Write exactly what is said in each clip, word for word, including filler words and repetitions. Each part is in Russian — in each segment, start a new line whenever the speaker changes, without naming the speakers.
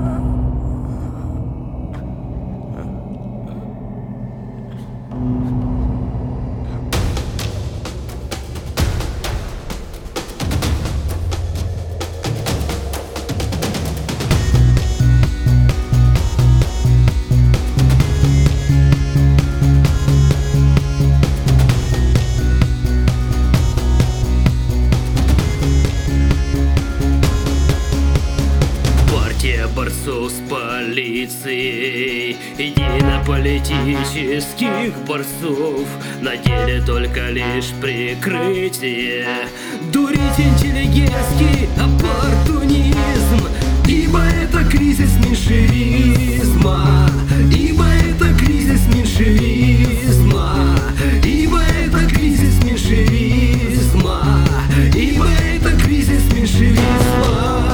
Борцов с полицией, единополитических борцов, на деле только лишь прикрытие. Дурить интеллигентский оппортунизм, ибо это кризис меньшевизма, ибо это кризис меньшевизма, ибо это кризис меньшевизма, ибо это кризис меньшевизма.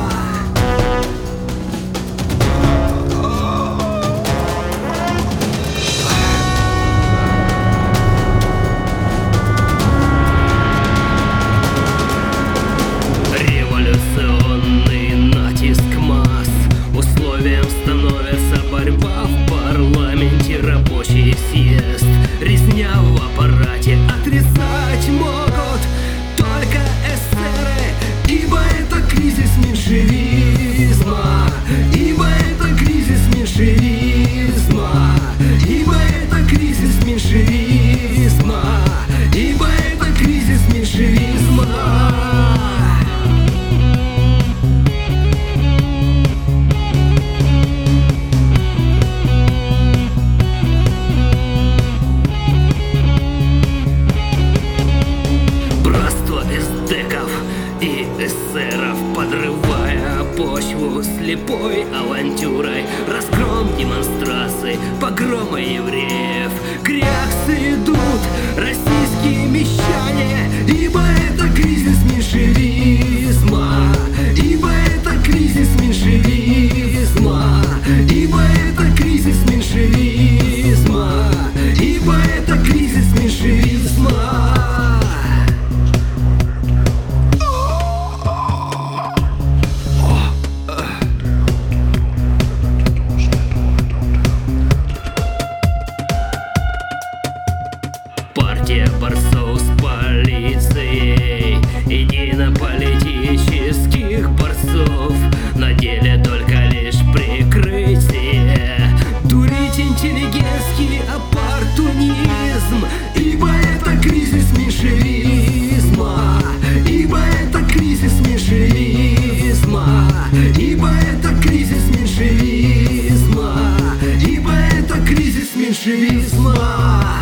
Становится борьба в парламенте, рабочий съезд, резня в аппарате. Отрицать могут только эсеры, ибо это кризис меньшевизма, ибо это кризис меньшевизма, ибо это кризис меньшевизма, ибо это кризис меньшевизма. И эсеров, подрывая почву слепой авантюрой, разгром демонстраций, погромы евреев, к реакции идут российские мещане, ибо это кризис меньшевизма, ибо это кризис меньшевизма, ибо это кризис меньшевизма, ибо это кризис меньшевизма. Партия борцов с полицией, единополитических борцов, на деле только лишь прикрытие. Дурить интеллигентский оппортунизм, ибо это кризис меньшевизма, ибо это кризис меньшевизма, ибо это кризис меньшевизма, ибо это кризис меньшевизма.